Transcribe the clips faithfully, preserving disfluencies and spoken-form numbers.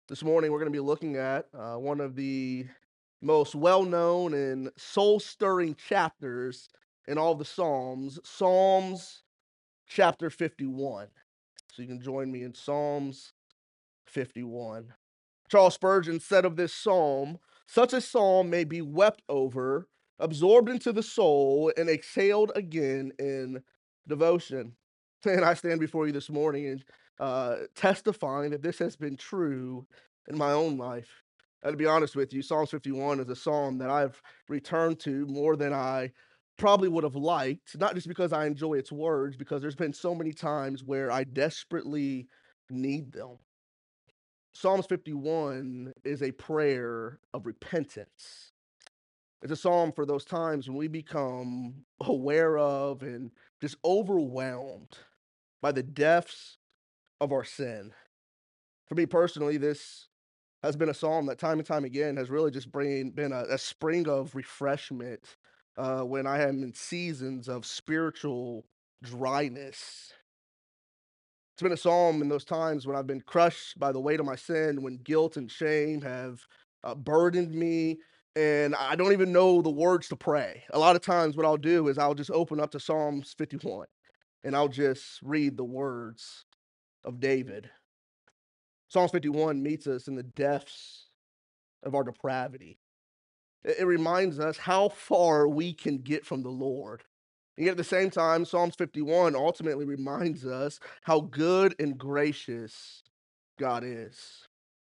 This morning, we're going to be looking at uh, one of the most well known and soul stirring chapters in all of the Psalms, Psalms chapter fifty-one. So you can join me in Psalms fifty-one. Charles Spurgeon said of this psalm, such a psalm may be wept over, absorbed into the soul, and exhaled again in devotion. And I stand before you this morning and uh, testifying that this has been true in my own life. And to be honest with you, Psalms fifty-one is a psalm that I've returned to more than I probably would have liked, not just because I enjoy its words, because there's been so many times where I desperately need them. Psalms fifty-one is a prayer of repentance. It's a psalm for those times when we become aware of and just overwhelmed by the depths of our sin. For me personally, this has been a psalm that time and time again has really just bring, been a, a spring of refreshment uh, when I am in seasons of spiritual dryness. It's been a psalm in those times when I've been crushed by the weight of my sin, when guilt and shame have uh, burdened me, and I don't even know the words to pray. A lot of times, what I'll do is I'll just open up to Psalms fifty-one and I'll just read the words of David. Psalms fifty-one meets us in the depths of our depravity. It, it reminds us how far we can get from the Lord. And yet at the same time, Psalms fifty-one ultimately reminds us how good and gracious God is.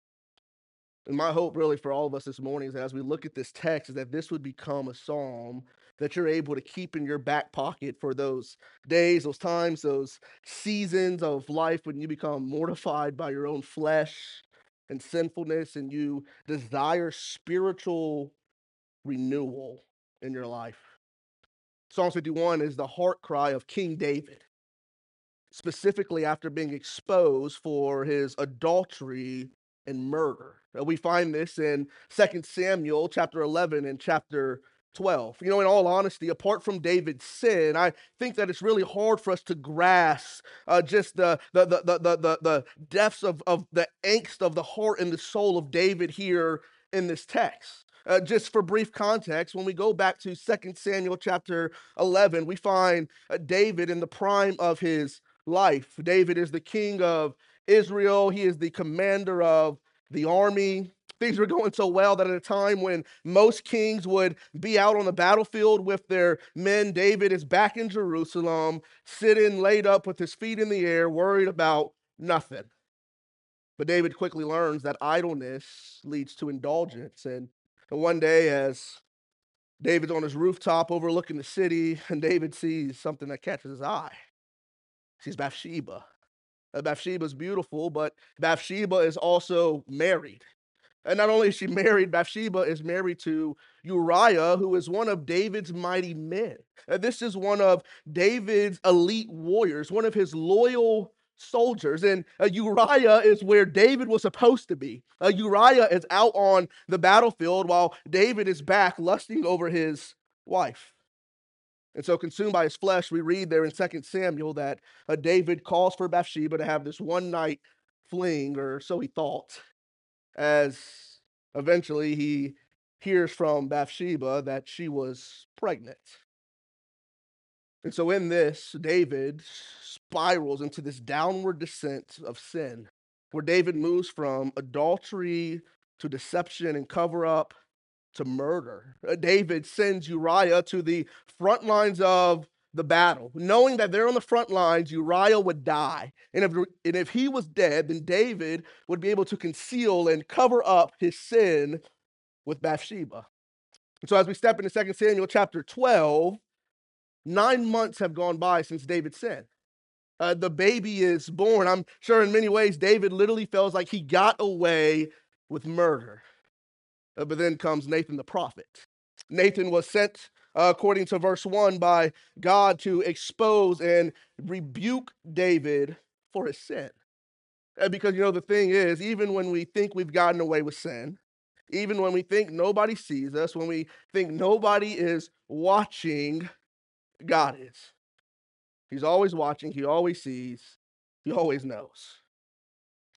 And my hope really for all of us this morning is that as we look at this text, is that this would become a psalm that you're able to keep in your back pocket for those days, those times, those seasons of life when you become mortified by your own flesh and sinfulness and you desire spiritual renewal in your life. Psalm fifty-one is the heart cry of King David, specifically after being exposed for his adultery and murder. Uh, We find this in Second Samuel chapter eleven and chapter twelve. You know, in all honesty, apart from David's sin, I think that it's really hard for us to grasp uh, just the, the, the, the, the, the, the depths of, of the angst of the heart and the soul of David here in this text. Uh, just for brief context, when we go back to Second Samuel chapter eleven, we find uh, David in the prime of his life. David is the king of Israel. He is the commander of the army. Things were going so well that at a time when most kings would be out on the battlefield with their men, David is back in Jerusalem, sitting laid up with his feet in the air, worried about nothing. But David quickly learns that idleness leads to indulgence. And one day, as David's on his rooftop overlooking the city, and David sees something that catches his eye. He sees Bathsheba. Uh, Bathsheba is beautiful, but Bathsheba is also married. And not only is she married, Bathsheba is married to Uriah, who is one of David's mighty men. Uh, this is one of David's elite warriors, one of his loyal soldiers. And uh, Uriah is where David was supposed to be. Uh, Uriah is out on the battlefield while David is back lusting over his wife. And so, consumed by his flesh, we read there in Second Samuel that uh, David calls for Bathsheba to have this one night fling, or so he thought, as eventually he hears from Bathsheba that she was pregnant. And so, in this, David spirals into this downward descent of sin, where David moves from adultery to deception and cover up to murder. Uh, David sends Uriah to the front lines of the battle, knowing that there on the front lines, Uriah would die. And if, and if he was dead, then David would be able to conceal and cover up his sin with Bathsheba. And so as we step into Second Samuel chapter twelve, nine months have gone by since David sinned. Uh, the baby is born. I'm sure in many ways, David literally feels like he got away with murder. Uh, but then comes Nathan the prophet. Nathan was sent, uh, according to verse one, by God to expose and rebuke David for his sin. Uh, because, you know, the thing is, even when we think we've gotten away with sin, even when we think nobody sees us, when we think nobody is watching, God is. He's always watching, he always sees, he always knows.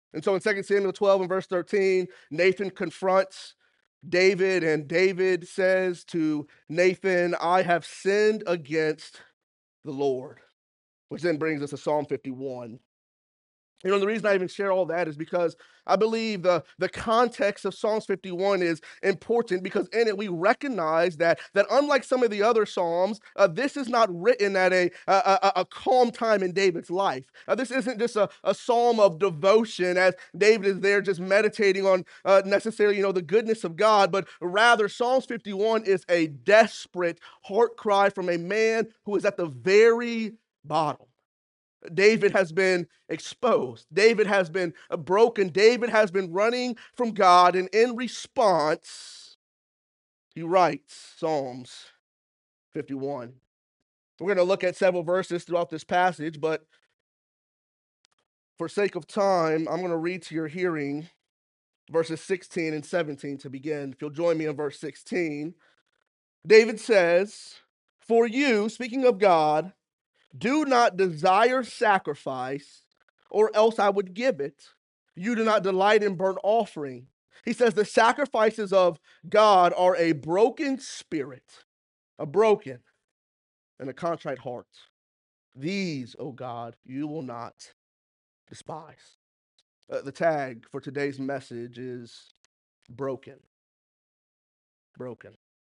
And so in Second Samuel twelve and verse thirteen, Nathan confronts David, and David says to Nathan, I have sinned against the Lord, which then brings us to Psalm fifty-one. You know, the reason I even share all that is because I believe the, the context of Psalms fifty-one is important, because in it we recognize that, that unlike some of the other Psalms, uh, this is not written at a, a, a, a calm time in David's life. Uh, this isn't just a, a psalm of devotion as David is there just meditating on uh, necessarily, you know, the goodness of God, but rather Psalms fifty-one is a desperate heart cry from a man who is at the very bottom. David has been exposed. David has been broken. David has been running from God. And in response, he writes Psalms fifty-one. We're going to look at several verses throughout this passage, but for sake of time, I'm going to read to your hearing verses sixteen and seventeen to begin. If you'll join me in verse sixteen, David says, for you, speaking of God, do not desire sacrifice, or else I would give it. You do not delight in burnt offering. He says the sacrifices of God are a broken spirit, a broken and a contrite heart. These, O God, you will not despise. Uh, the tag for today's message is broken. Broken.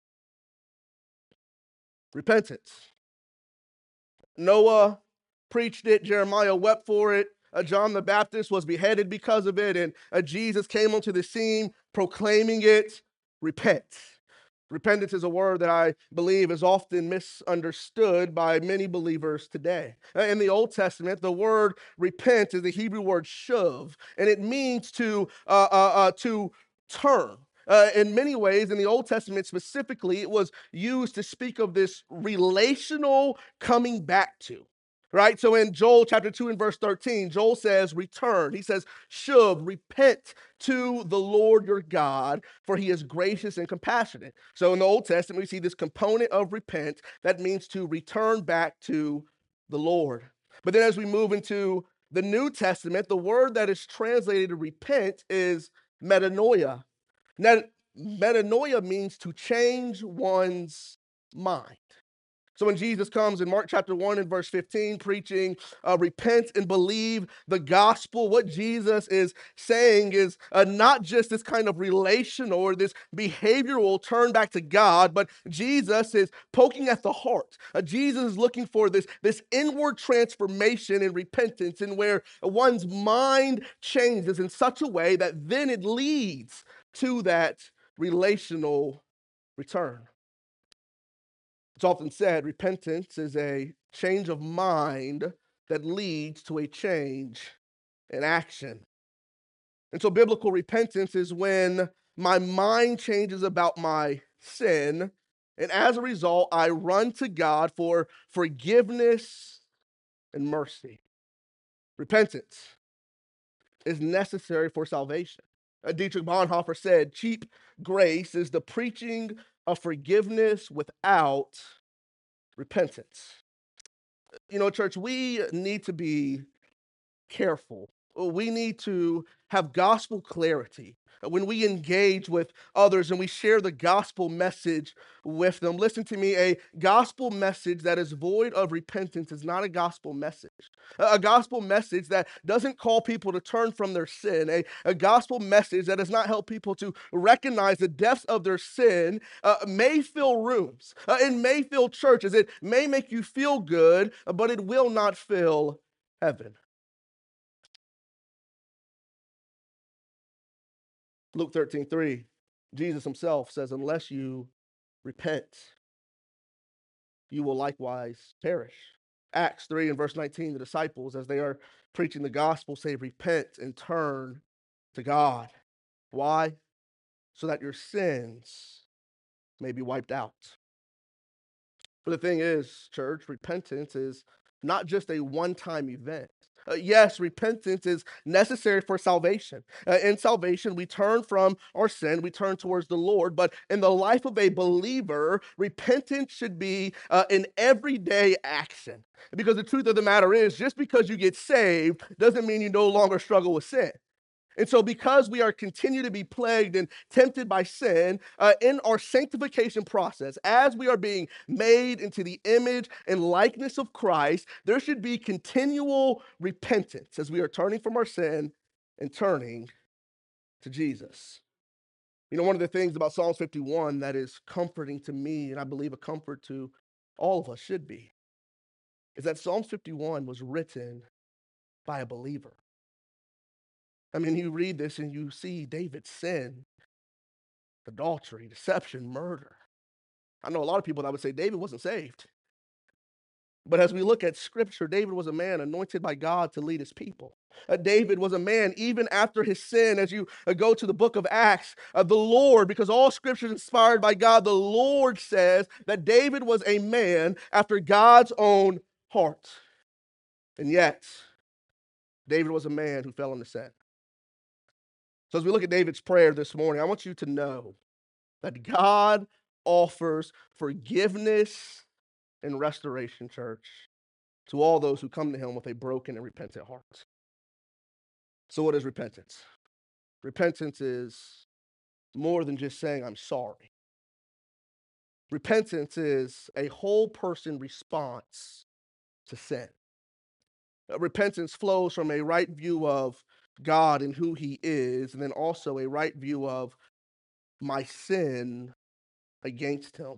Repentance. Noah preached it, Jeremiah wept for it, uh, John the Baptist was beheaded because of it, and uh, Jesus came onto the scene proclaiming it. Repent. Repentance is a word that I believe is often misunderstood by many believers today. Uh, In the Old Testament, the word repent is the Hebrew word shuv, and it means to uh, uh, uh, to turn. Uh, in many ways, in the Old Testament specifically, it was used to speak of this relational coming back to. Right? So in Joel chapter two and verse thirteen, Joel says, return. He says, shuv, repent to the Lord your God, for he is gracious and compassionate. So in the Old Testament, we see this component of repent that means to return back to the Lord. But then as we move into the New Testament, the word that is translated to repent is metanoia. Now, metanoia means to change one's mind. So when Jesus comes in Mark chapter one and verse fifteen, preaching, uh, repent and believe the gospel, what Jesus is saying is uh, not just this kind of relational or this behavioral turn back to God, but Jesus is poking at the heart. Uh, Jesus is looking for this, this inward transformation and repentance, in where one's mind changes in such a way that then it leads to that relational return. It's often said repentance is a change of mind that leads to a change in action. And so biblical repentance is when my mind changes about my sin, and as a result, I run to God for forgiveness and mercy. Repentance is necessary for salvation. Uh, Dietrich Bonhoeffer said, cheap grace is the preaching of forgiveness without repentance. You know, church, we need to be careful. We need to have gospel clarity when we engage with others and we share the gospel message with them. Listen to me, a gospel message that is void of repentance is not a gospel message. A gospel message that doesn't call people to turn from their sin, a, a gospel message that does not help people to recognize the depths of their sin, uh, may fill rooms, uh, it may fill churches, it may make you feel good, but it will not fill heaven. Luke thirteen three, Jesus himself says, unless you repent, you will likewise perish. Acts three and verse nineteen, the disciples, as they are preaching the gospel, say, repent and turn to God. Why? So that your sins may be wiped out. But the thing is, church, repentance is not just a one-time event. Uh, yes, repentance is necessary for salvation. Uh, in salvation, we turn from our sin, we turn towards the Lord. But in the life of a believer, repentance should be uh, an everyday action. Because the truth of the matter is, just because you get saved doesn't mean you no longer struggle with sin. And so, because we are continue to be plagued and tempted by sin uh, in our sanctification process, as we are being made into the image and likeness of Christ, there should be continual repentance as we are turning from our sin and turning to Jesus. You know, one of the things about Psalms fifty-one that is comforting to me, and I believe a comfort to all of us should be, is that Psalms fifty-one was written by a believer. I mean, you read this and you see David's sin, adultery, deception, murder. I know a lot of people that would say David wasn't saved. But as we look at scripture, David was a man anointed by God to lead his people. Uh, David was a man, even after his sin, as you uh, go to the book of Acts, uh, the Lord, because all scripture is inspired by God, the Lord says that David was a man after God's own heart. And yet, David was a man who fell into sin. So as we look at David's prayer this morning, I want you to know that God offers forgiveness and restoration, church, to all those who come to him with a broken and repentant heart. So what is repentance? Repentance is more than just saying, I'm sorry. Repentance is a whole person response to sin. Uh, Repentance flows from a right view of God and who he is, and then also a right view of my sin against him.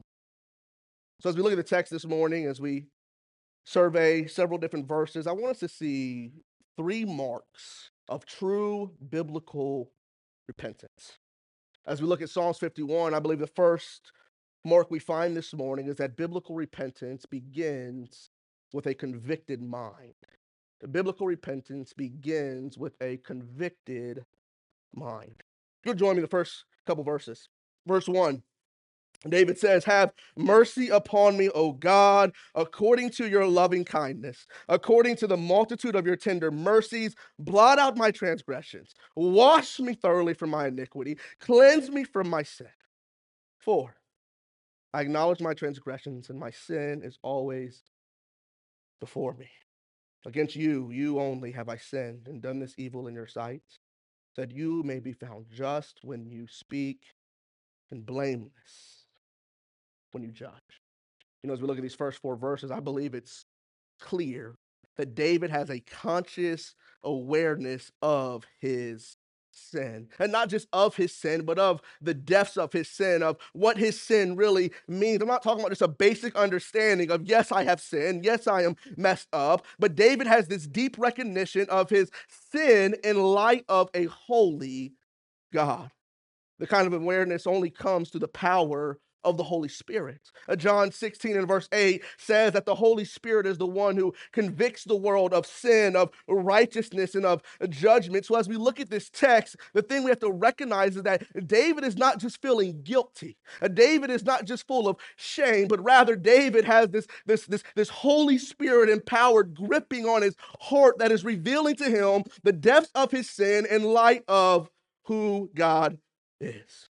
So as we look at the text this morning, as we survey several different verses, I want us to see three marks of true biblical repentance. As we look at Psalms fifty-one, I believe the first mark we find this morning is that biblical repentance begins with a convicted mind. The biblical repentance begins with a convicted mind. You'll join me in the first couple verses. Verse one. David says, have mercy upon me, O God, according to your loving kindness, according to the multitude of your tender mercies, blot out my transgressions, wash me thoroughly from my iniquity, cleanse me from my sin. Four, I acknowledge my transgressions, and my sin is always before me. Against you, you only have I sinned and done this evil in your sight, that you may be found just when you speak and blameless when you judge. You know, as we look at these first four verses, I believe it's clear that David has a conscious awareness of his sin. And not just of his sin, but of the depths of his sin, of what his sin really means. I'm not talking about just a basic understanding of, yes, I have sinned. Yes, I am messed up. But David has this deep recognition of his sin in light of a holy God. The kind of awareness only comes through the power of the Holy Spirit. Uh, John sixteen and verse eight says that the Holy Spirit is the one who convicts the world of sin, of righteousness, and of judgment. So as we look at this text, the thing we have to recognize is that David is not just feeling guilty. Uh, David is not just full of shame, but rather David has this, this, this, this Holy Spirit empowered gripping on his heart that is revealing to him the depths of his sin in light of who God is.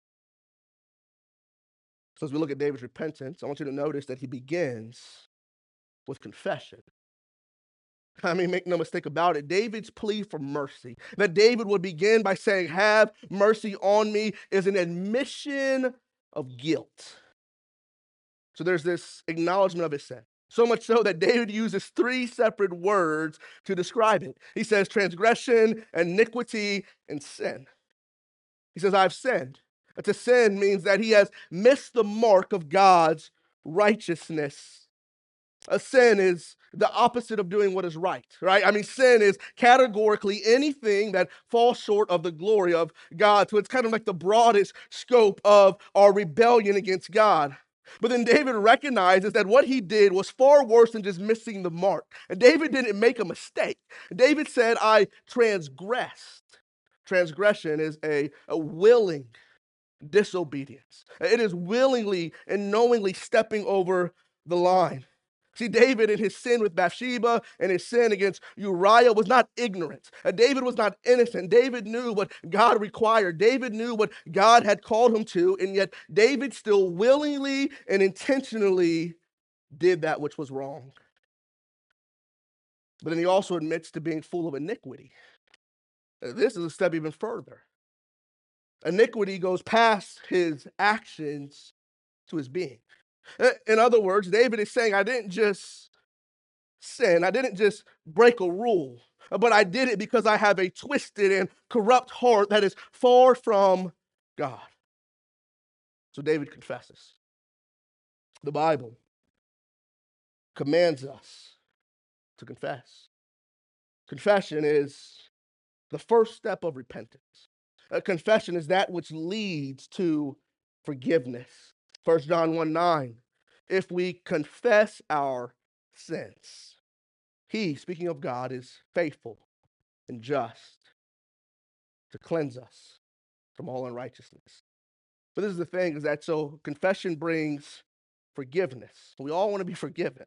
So as we look at David's repentance, I want you to notice that he begins with confession. I mean, make no mistake about it, David's plea for mercy, that David would begin by saying, have mercy on me, is an admission of guilt. So there's this acknowledgement of his sin. So much so that David uses three separate words to describe it. He says transgression, iniquity, and sin. He says, I've sinned. To sin means that he has missed the mark of God's righteousness. A sin is the opposite of doing what is right, right? I mean, sin is categorically anything that falls short of the glory of God. So it's kind of like the broadest scope of our rebellion against God. But then David recognizes that what he did was far worse than just missing the mark. And David didn't make a mistake. David said, I transgressed. Transgression is a, a willing disobedience. It is willingly and knowingly stepping over the line. See, David in his sin with Bathsheba and his sin against Uriah was not ignorant. Uh, David was not innocent. David knew what God required. David knew what God had called him to, and yet David still willingly and intentionally did that which was wrong. But then he also admits to being full of iniquity. Uh, This is a step even further. Iniquity goes past his actions to his being. Uh, In other words, David is saying, I didn't just sin, I didn't just break a rule, uh, but I did it because I have a twisted and corrupt heart that is far from God. So David confesses. The Bible commands us to confess. Confession is the first step of repentance. A confession is that which leads to forgiveness. First John one nine. If we confess our sins, he, speaking of God, is faithful and just to cleanse us from all unrighteousness. But this is the thing, is that so confession brings forgiveness. We all want to be forgiven.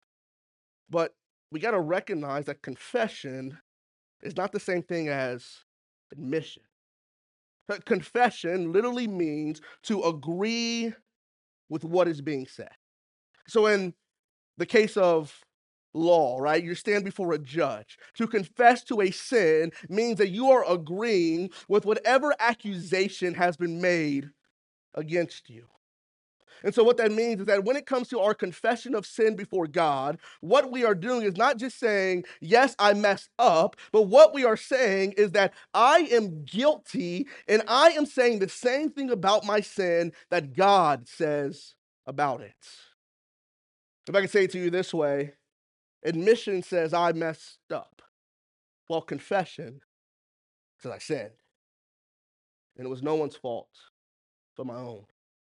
But we got to recognize that confession is not the same thing as admission. Confession literally means to agree with what is being said. So in the case of law, right, you stand before a judge. To confess to a sin means that you are agreeing with whatever accusation has been made against you. And so what that means is that when it comes to our confession of sin before God, what we are doing is not just saying, yes, I messed up, but what we are saying is that I am guilty and I am saying the same thing about my sin that God says about it. If I can say it to you this way, admission says I messed up, while confession says I sinned. And it was no one's fault but my own.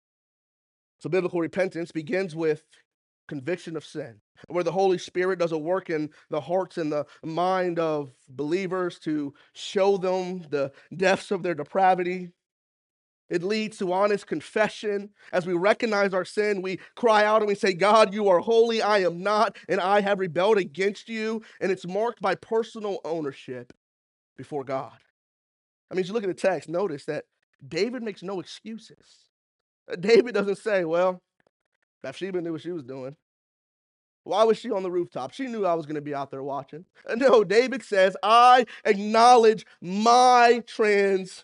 So biblical repentance begins with conviction of sin, where the Holy Spirit does a work in the hearts and the mind of believers to show them the depths of their depravity. It leads to honest confession. As we recognize our sin, we cry out and we say, God, you are holy, I am not, and I have rebelled against you. And it's marked by personal ownership before God. I mean, as you look at the text, notice that David makes no excuses. David doesn't say, well, Bathsheba knew what she was doing. Why was she on the rooftop? She knew I was going to be out there watching. No, David says, I acknowledge my transgressions.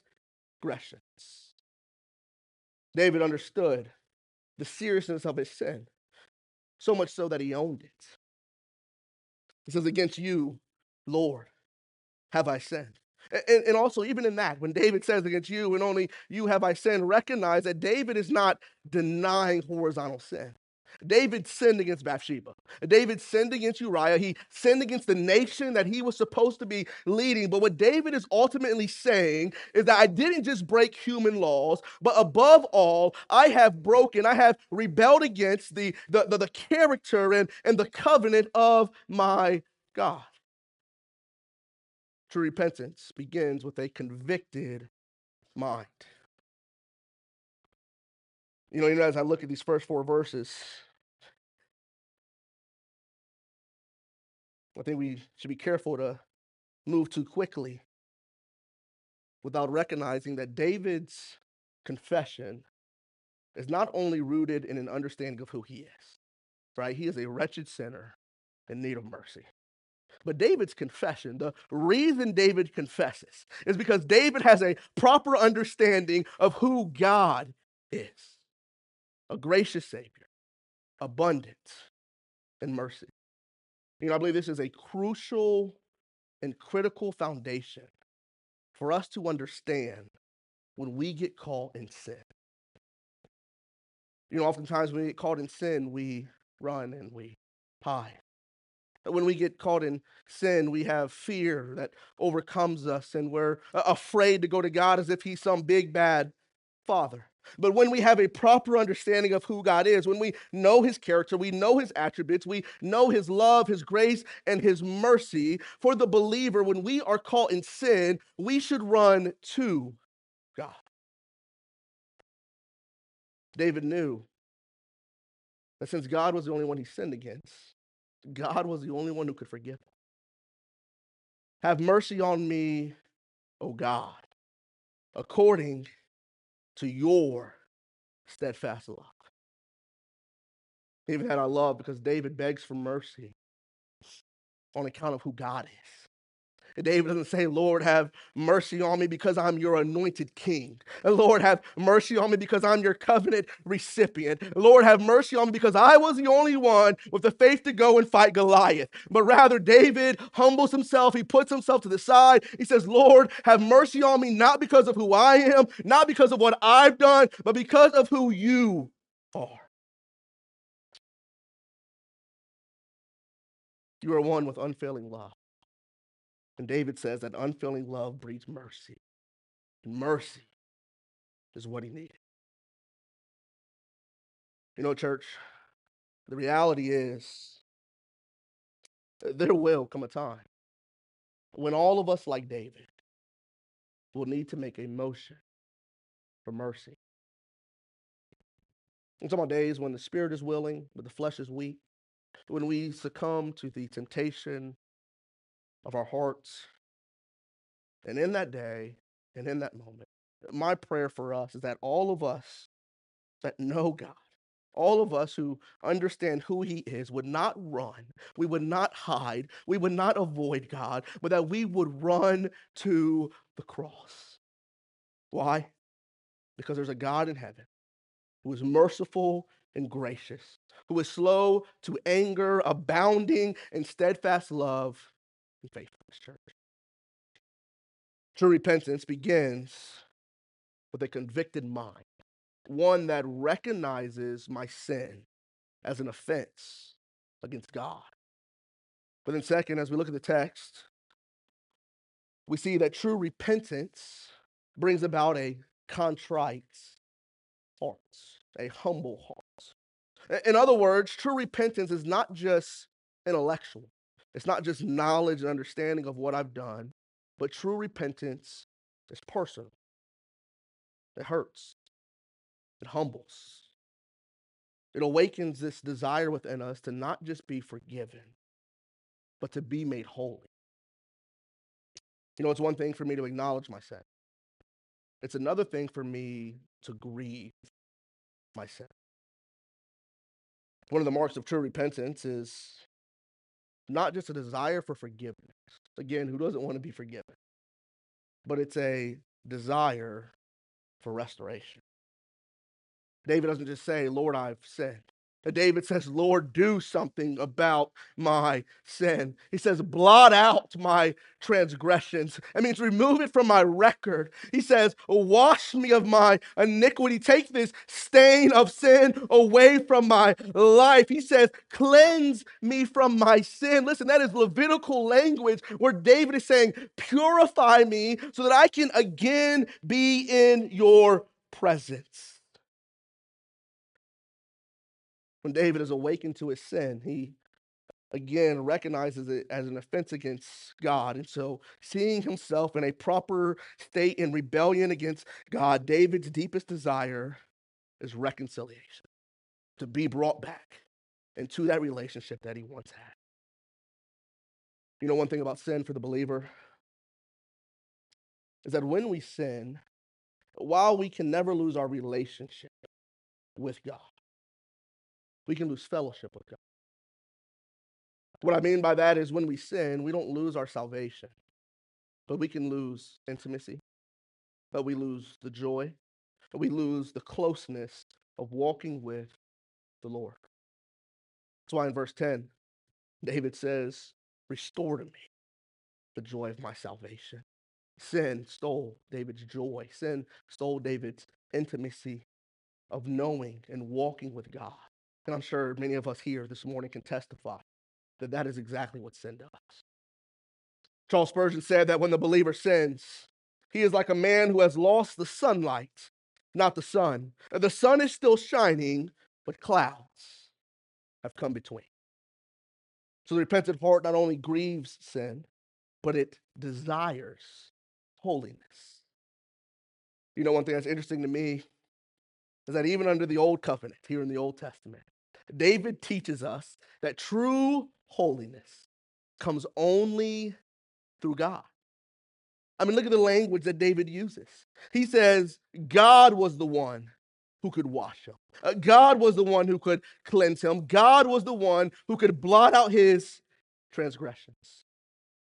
David understood the seriousness of his sin, so much so that he owned it. He says, against you, Lord, have I sinned. And, and also, even in that, when David says against you and only you have I sinned, recognize that David is not denying horizontal sin. David sinned against Bathsheba. David sinned against Uriah. He sinned against the nation that he was supposed to be leading. But what David is ultimately saying is that I didn't just break human laws, but above all, I have broken, I have rebelled against the, the, the, the character and, and the covenant of my God. True repentance begins with a convicted mind. You know, you know, as I look at these first four verses, I think we should be careful to move too quickly without recognizing that David's confession is not only rooted in an understanding of who he is, right? He is a wretched sinner in need of mercy. But David's confession, the reason David confesses, is because David has a proper understanding of who God is, a gracious Savior, abundant in mercy. You know, I believe this is a crucial and critical foundation for us to understand when we get caught in sin. You know, oftentimes when we get caught in sin, we run and we hide. When we get caught in sin, we have fear that overcomes us, and we're afraid to go to God as if He's some big bad Father. But when we have a proper understanding of who God is, when we know His character, we know His attributes, we know His love, His grace, and His mercy, for the believer, when we are caught in sin, we should run to God. David knew that since God was the only one he sinned against, God was the only one who could forgive him. Have mercy on me, O God, according to your steadfast love. Even that I love because David begs for mercy on account of who God is. David doesn't say, Lord, have mercy on me because I'm your anointed king. Lord, have mercy on me because I'm your covenant recipient. Lord, have mercy on me because I was the only one with the faith to go and fight Goliath. But rather, David humbles himself. He puts himself to the side. He says, Lord, have mercy on me, not because of who I am, not because of what I've done, but because of who you are. You are one with unfailing love. And David says that unfailing love breeds mercy. And mercy is what he needed. You know, church, the reality is there will come a time when all of us, like David, will need to make a motion for mercy. I'm talking about days when the spirit is willing, but the flesh is weak, when we succumb to the temptation of our hearts. And in that day and in that moment, my prayer for us is that all of us that know God, all of us who understand who he is, would not run, we would not hide, we would not avoid God, but that we would run to the cross. Why? Because there's a God in heaven who is merciful and gracious, who is slow to anger, abounding in steadfast love and faithfulness, church. True repentance begins with a convicted mind, one that recognizes my sin as an offense against God. But then, second, as we look at the text, we see that true repentance brings about a contrite heart, a humble heart. In other words, true repentance is not just intellectual, it's not just knowledge and understanding of what I've done, but true repentance is personal. It hurts, it humbles, it awakens this desire within us to not just be forgiven, but to be made holy. You know, it's one thing for me to acknowledge my sin. It's another thing for me to grieve my sin. One of the marks of true repentance is not just a desire for forgiveness. Again, who doesn't want to be forgiven? But it's a desire for restoration. David doesn't just say, Lord, I've sinned. David says, Lord, do something about my sin. He says, blot out my transgressions. That means remove it from my record. He says, wash me of my iniquity. Take this stain of sin away from my life. He says, cleanse me from my sin. Listen, that is Levitical language where David is saying, purify me so that I can again be in your presence. When David is awakened to his sin, he again recognizes it as an offense against God. And so, seeing himself in a proper state in rebellion against God, David's deepest desire is reconciliation, to be brought back into that relationship that he once had. You know, one thing about sin for the believer is that when we sin, while we can never lose our relationship with God, we can lose fellowship with God. What I mean by that is when we sin, we don't lose our salvation, but we can lose intimacy, but we lose the joy, but we lose the closeness of walking with the Lord. That's why in verse ten, David says, restore to me the joy of my salvation. Sin stole David's joy. Sin stole David's intimacy of knowing and walking with God. And I'm sure many of us here this morning can testify that that is exactly what sin does. Charles Spurgeon said that when the believer sins, he is like a man who has lost the sunlight, not the sun. The sun is still shining, but clouds have come between. So the repentant heart not only grieves sin, but it desires holiness. You know, one thing that's interesting to me is that even under the Old Covenant, here in the Old Testament, David teaches us that true holiness comes only through God. I mean, look at the language that David uses. He says, God was the one who could wash him. Uh, God was the one who could cleanse him. God was the one who could blot out his transgressions.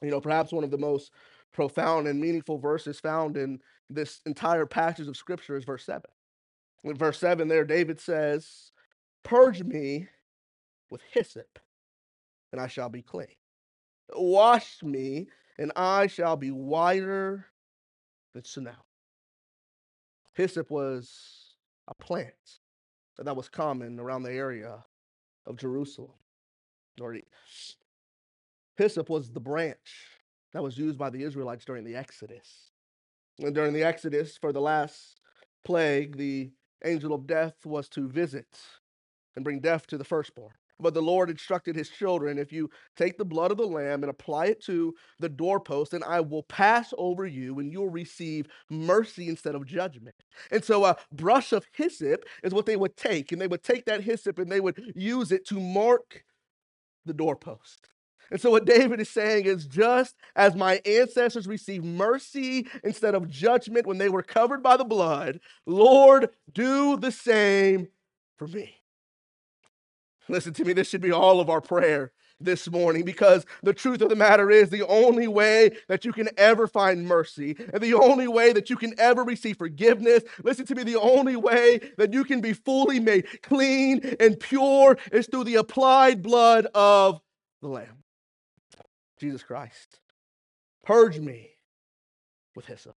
You know, perhaps one of the most profound and meaningful verses found in this entire passage of scripture is verse seven. In verse seven, there, David says, "Purge me with hyssop, and I shall be clean. Wash me, and I shall be whiter than snow." Hyssop was a plant that was common around the area of Jerusalem. Or hyssop was the branch that was used by the Israelites during the Exodus. And during the Exodus, for the last plague, the angel of death was to visit and bring death to the firstborn. But the Lord instructed his children, if you take the blood of the lamb and apply it to the doorpost, then I will pass over you and you'll receive mercy instead of judgment. And so a brush of hyssop is what they would take. And they would take that hyssop and they would use it to mark the doorpost. And so what David is saying is, just as my ancestors received mercy instead of judgment when they were covered by the blood, Lord, do the same for me. Listen to me, this should be all of our prayer this morning, because the truth of the matter is, the only way that you can ever find mercy and the only way that you can ever receive forgiveness, listen to me, the only way that you can be fully made clean and pure is through the applied blood of the Lamb, Jesus Christ. Purge me with hyssop.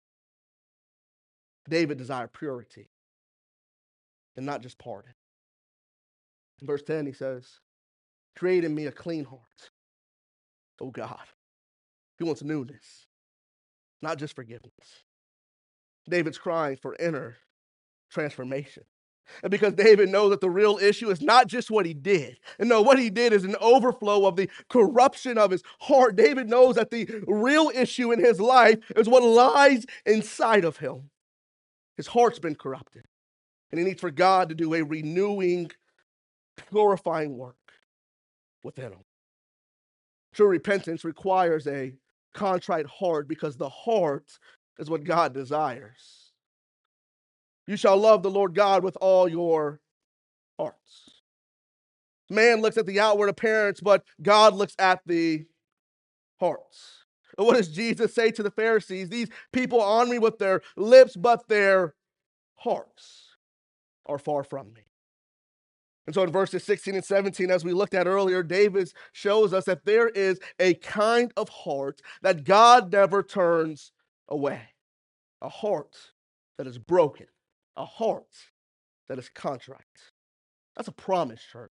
David desired purity and not just pardon. In verse ten, he says, "Create in me a clean heart, oh God." He wants newness, not just forgiveness. David's crying for inner transformation. And because David knows that the real issue is not just what he did. And no, what he did is an overflow of the corruption of his heart. David knows that the real issue in his life is what lies inside of him. His heart's been corrupted. And he needs for God to do a renewing, purifying work within him. True repentance requires a contrite heart, because the heart is what God desires. You shall love the Lord God with all your hearts. Man looks at the outward appearance, but God looks at the hearts. What does Jesus say to the Pharisees? These people honor me with their lips, but their hearts are far from me. And so in verses sixteen and seventeen, as we looked at earlier, David shows us that there is a kind of heart that God never turns away. A heart that is broken. A heart that is contrite. That's a promise, church.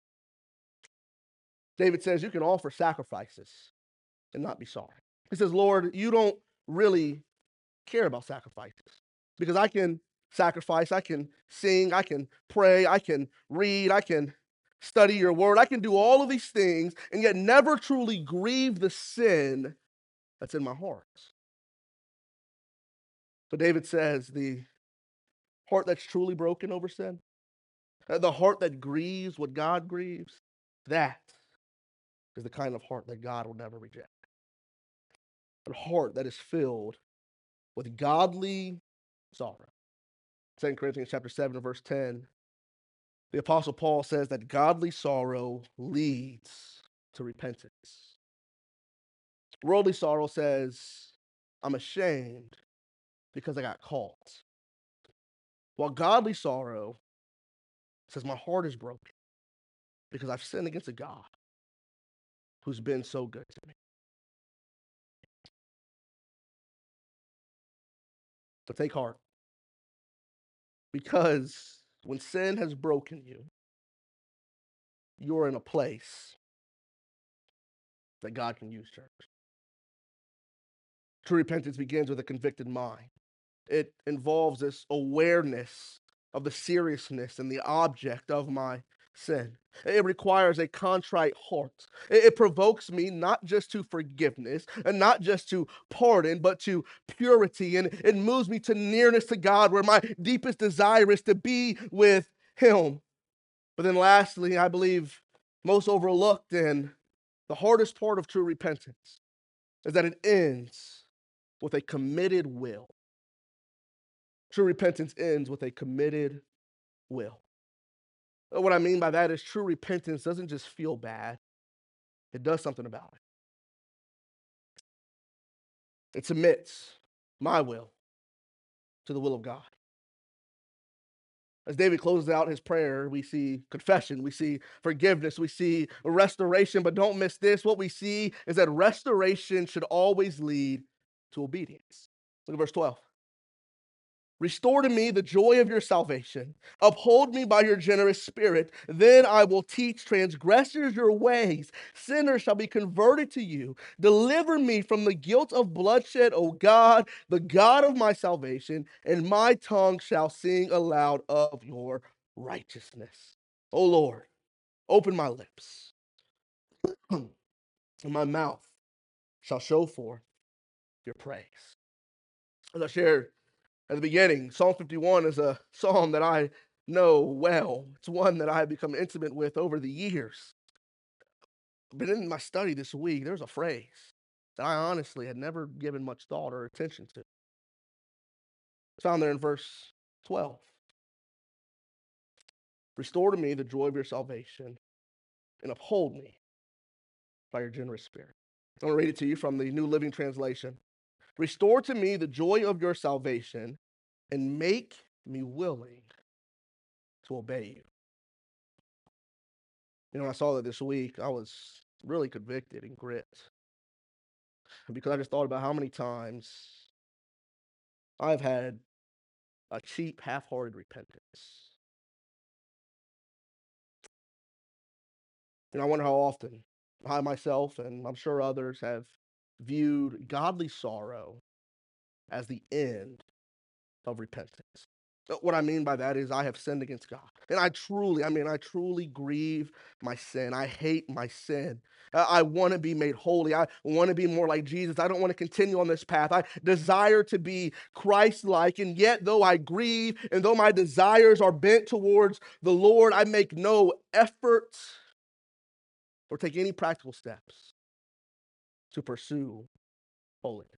David says you can offer sacrifices and not be sorry. He says, Lord, you don't really care about sacrifices, because I can sacrifice, I can sing, I can pray, I can read, I can study your word, I can do all of these things and yet never truly grieve the sin that's in my heart. But David says the heart that's truly broken over sin, the heart that grieves what God grieves, that is the kind of heart that God will never reject. A heart that is filled with godly sorrow. Second Corinthians chapter seven, verse ten, the Apostle Paul says that godly sorrow leads to repentance. Worldly sorrow says, I'm ashamed because I got caught. While godly sorrow says, my heart is broken because I've sinned against a God who's been so good to me. But take heart, because when sin has broken you, you're in a place that God can use, church. True repentance begins with a convicted mind. It involves this awareness of the seriousness and the object of my sin. It requires a contrite heart. It provokes me not just to forgiveness and not just to pardon, but to purity. And it moves me to nearness to God, where my deepest desire is to be with Him. But then lastly, I believe most overlooked and the hardest part of true repentance is that it ends with a committed will. True repentance ends with a committed will. What I mean by that is, true repentance doesn't just feel bad, it does something about it. It submits my will to the will of God. As David closes out his prayer, we see confession, we see forgiveness, we see restoration, but don't miss this. What we see is that restoration should always lead to obedience. Look at verse twelve. Restore to me the joy of your salvation. Uphold me by your generous spirit. Then I will teach transgressors your ways. Sinners shall be converted to you. Deliver me from the guilt of bloodshed, O God, the God of my salvation, and my tongue shall sing aloud of your righteousness. O Lord, open my lips, and my mouth shall show forth your praise. As I shared at the beginning, Psalm fifty-one is a psalm that I know well. It's one that I have become intimate with over the years. But in my study this week, there's a phrase that I honestly had never given much thought or attention to. It's found there in verse twelve. Restore to me the joy of your salvation and uphold me by your generous spirit. I'm going to read it to you from the New Living Translation. Restore to me the joy of your salvation and make me willing to obey you. You know, when I saw that this week, I was really convicted and gripped because I just thought about how many times I've had a cheap, half-hearted repentance. And I wonder how often I myself, and I'm sure others, have viewed godly sorrow as the end of repentance. What I mean by that is I have sinned against God. And I truly, I mean, I truly grieve my sin. I hate my sin. Uh, I want to be made holy. I want to be more like Jesus. I don't want to continue on this path. I desire to be Christ-like. And yet, though I grieve and though my desires are bent towards the Lord, I make no effort or take any practical steps to pursue holiness.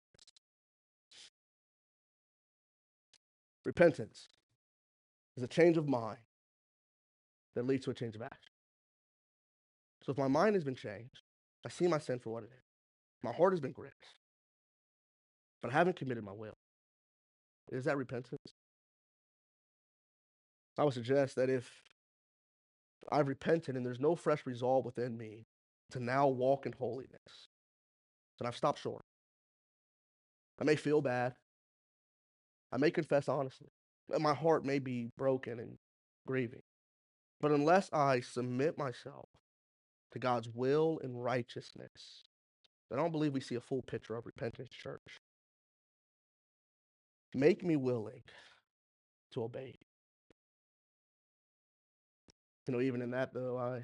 Repentance is a change of mind that leads to a change of action. So if my mind has been changed, I see my sin for what it is. My heart has been gripped, but I haven't committed my will. Is that repentance? I would suggest that if I've repented and there's no fresh resolve within me to now walk in holiness, then I've stopped short. I may feel bad. I may confess honestly. My heart may be broken and grieving. But unless I submit myself to God's will and righteousness, I don't believe we see a full picture of repentance, church. Make me willing to obey you. You know, even in that, though, I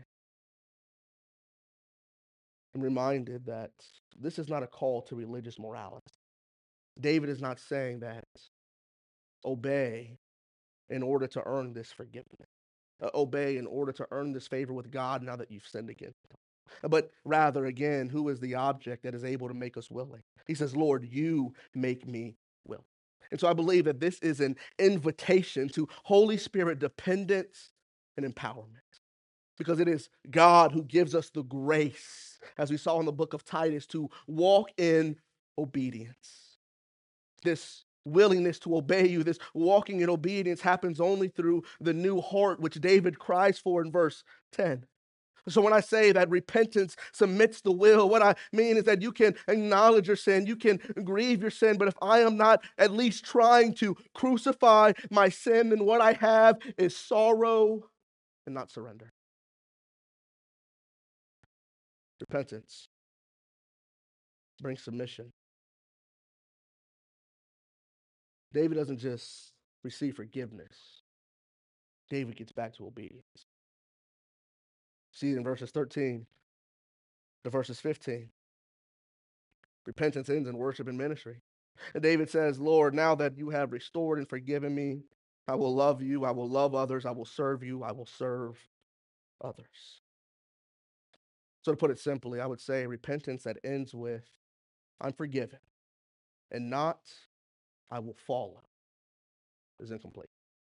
am reminded that this is not a call to religious morality. David is not saying that obey in order to earn this forgiveness. Uh, obey in order to earn this favor with God now that you've sinned against him. But rather, again, who is the object that is able to make us willing? He says, Lord, you make me willing. And so I believe that this is an invitation to Holy Spirit dependence and empowerment. Because it is God who gives us the grace, as we saw in the book of Titus, to walk in obedience. This willingness to obey you, this walking in obedience happens only through the new heart, which David cries for in verse ten. So when I say that repentance submits the will, what I mean is that you can acknowledge your sin, you can grieve your sin, but if I am not at least trying to crucify my sin, then what I have is sorrow and not surrender. Repentance brings submission. David doesn't just receive forgiveness. David gets back to obedience. See in verses thirteen to verses fifteen. Repentance ends in worship and ministry. And David says, Lord, now that you have restored and forgiven me, I will love you, I will love others, I will serve you, I will serve others. So to put it simply, I would say repentance that ends with, I'm forgiven, and not, I will follow, is incomplete.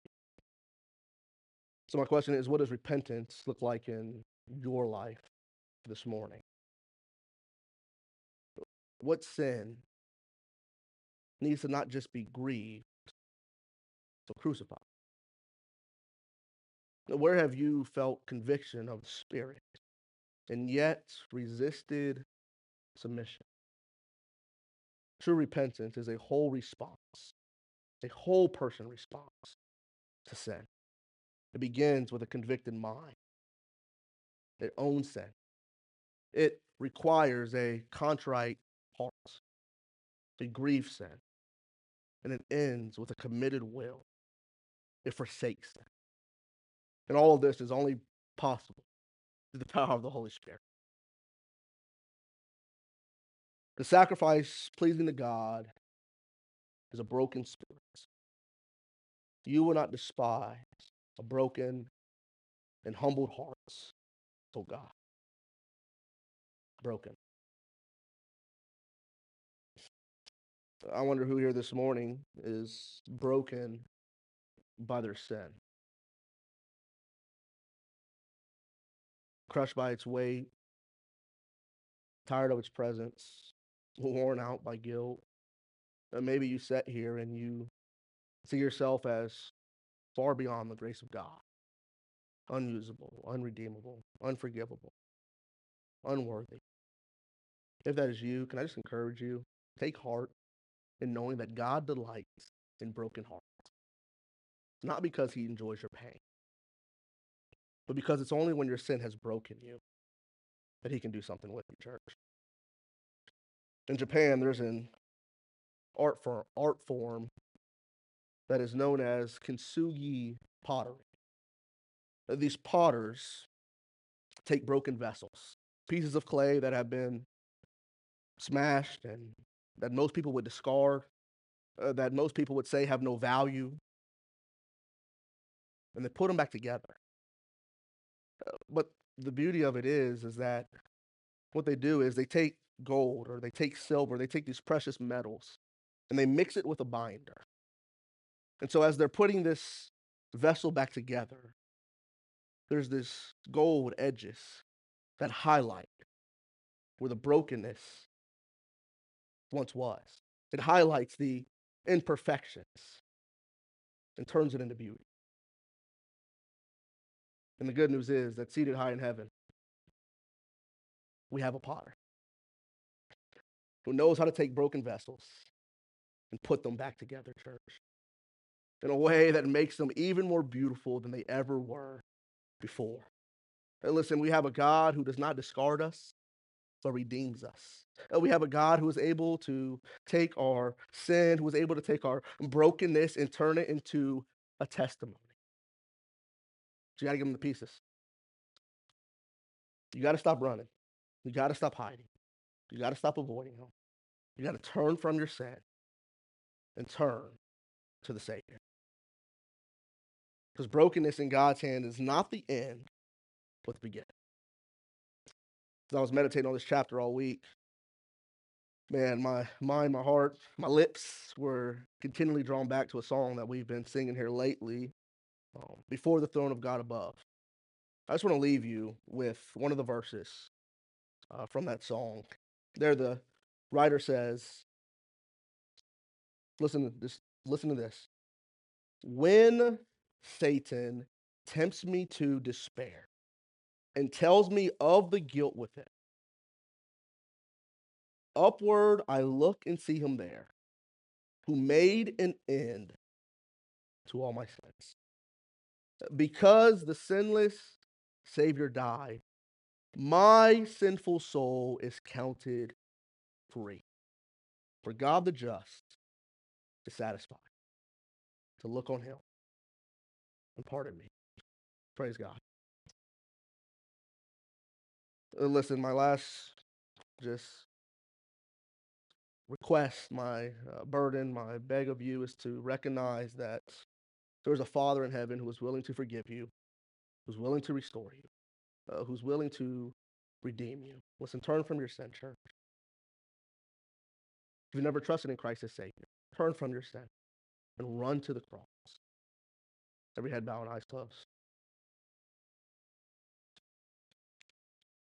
So my question is, what does repentance look like in your life this morning? What sin needs to not just be grieved, so crucified. Where have you felt conviction of the Spirit and yet resisted submission? True repentance is a whole response, a whole person response to sin. It begins with a convicted mind. It owns sin. It requires a contrite heart. It grieves sin. And it ends with a committed will. It forsakes sin. And all of this is only possible through the power of the Holy Spirit. The sacrifice pleasing to God is a broken spirit. You will not despise a broken and humbled hearts, oh God. Broken. I wonder who here this morning is broken by their sin, crushed by its weight, tired of its presence, worn out by guilt. And maybe you sat here and you see yourself as far beyond the grace of God, unusable, unredeemable, unforgivable, unworthy. If that is you, can I just encourage you? Take heart in knowing that God delights in broken hearts. Not because he enjoys your pain, but because it's only when your sin has broken you that he can do something with you, church. In Japan, there's an art, for, art form that is known as kintsugi pottery. These potters take broken vessels, pieces of clay that have been smashed and that most people would discard, uh, that most people would say have no value, and they put them back together. Uh, but the beauty of it is, is that what they do is they take gold or they take silver, they take these precious metals, and they mix it with a binder. And so as they're putting this vessel back together, there's this gold edges that highlight where the brokenness once was. It highlights the imperfections and turns it into beauty. And the good news is that seated high in heaven, we have a potter who knows how to take broken vessels and put them back together, church, in a way that makes them even more beautiful than they ever were before. And listen, we have a God who does not discard us, but redeems us. And we have a God who is able to take our sin, who is able to take our brokenness and turn it into a testimony. So you got to give him the pieces. You got to stop running. You got to stop hiding. You got to stop avoiding him. You got to turn from your sin and turn to the Savior. Because brokenness in God's hand is not the end, but the beginning. As I was meditating on this chapter all week, man, my mind, my heart, my lips were continually drawn back to a song that we've been singing here lately, um, Before the Throne of God Above. I just want to leave you with one of the verses uh, from that song. There, the writer says, listen to this, listen to this. When Satan tempts me to despair and tells me of the guilt with it, upward I look and see him there, who made an end to all my sins. Because the sinless Savior died, my sinful soul is counted free. For God the just is satisfied to look on him and pardon me. Praise God. Uh, listen, my last just request, my uh, burden, my beg of you is to recognize that there is a Father in heaven who is willing to forgive you, who's willing to restore you, uh, who's willing to redeem you. Listen, turn from your sin, church. If you've never trusted in Christ as Savior, turn from your sin and run to the cross. Every head bowed and eyes closed.